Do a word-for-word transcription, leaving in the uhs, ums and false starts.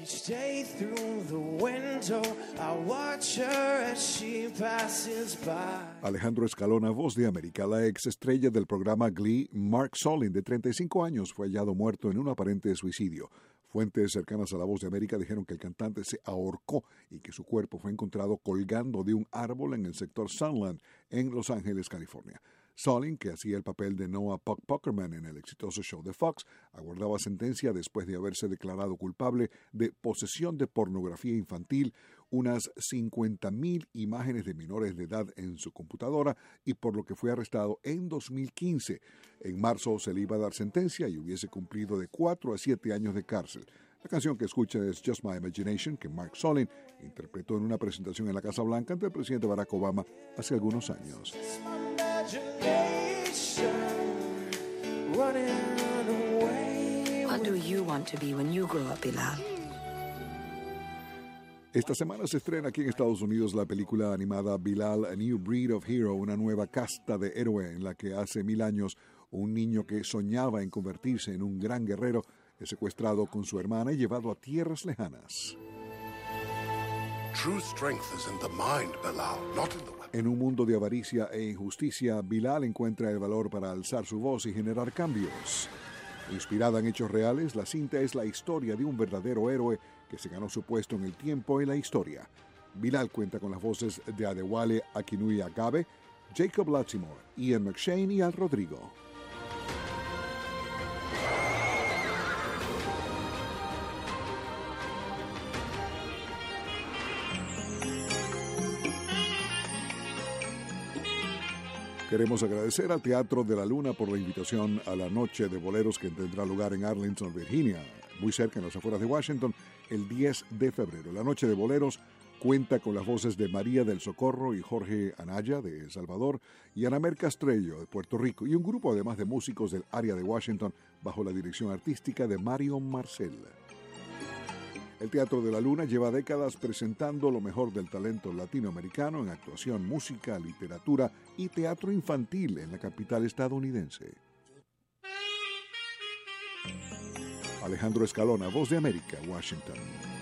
Each day through the window, I watch her as she passes by. Alejandro Escalona, Voz de América. La ex estrella del programa Glee, Mark Solin, de treinta y cinco años, fue hallado muerto en un aparente suicidio. Fuentes cercanas a La Voz de América dijeron que el cantante se ahorcó y que su cuerpo fue encontrado colgando de un árbol en el sector Sunland, en Los Ángeles, California. Solin, que hacía el papel de Noah Puck Puckerman en el exitoso show de Fox, aguardaba sentencia después de haberse declarado culpable de posesión de pornografía infantil, unas cincuenta mil imágenes de menores de edad en su computadora y por lo que fue arrestado en dos mil quince. En marzo se le iba a dar sentencia y hubiese cumplido de cuatro a siete años de cárcel. La canción que escucha es Just My Imagination, que Mark Solin interpretó en una presentación en la Casa Blanca ante el presidente Barack Obama hace algunos años. What do you want to be when you grow up, Bilal? Esta semana se estrena aquí en Estados Unidos la película animada Bilal, A New Breed of Hero, una nueva casta de héroe en la que hace mil años un niño que soñaba en convertirse en un gran guerrero es secuestrado con su hermana y llevado a tierras lejanas. True strength is in the mind, Bilal, not in the weapon. En un mundo de avaricia e injusticia, Bilal encuentra el valor para alzar su voz y generar cambios. Inspirada en hechos reales, la cinta es la historia de un verdadero héroe que se ganó su puesto en el tiempo y la historia. Bilal cuenta con las voces de Adewale Akinnuoye Agabe, Jacob Latimore, Ian McShane y Al Rodrigo. Queremos agradecer al Teatro de la Luna por la invitación a la Noche de Boleros que tendrá lugar en Arlington, Virginia, muy cerca en las afueras de Washington, el diez de febrero. La Noche de Boleros cuenta con las voces de María del Socorro y Jorge Anaya, de El Salvador, y Anamer Castrello, de Puerto Rico, y un grupo además de músicos del área de Washington bajo la dirección artística de Mario Marcel. El Teatro de la Luna lleva décadas presentando lo mejor del talento latinoamericano en actuación, música, literatura y teatro infantil en la capital estadounidense. Alejandro Escalona, Voz de América, Washington.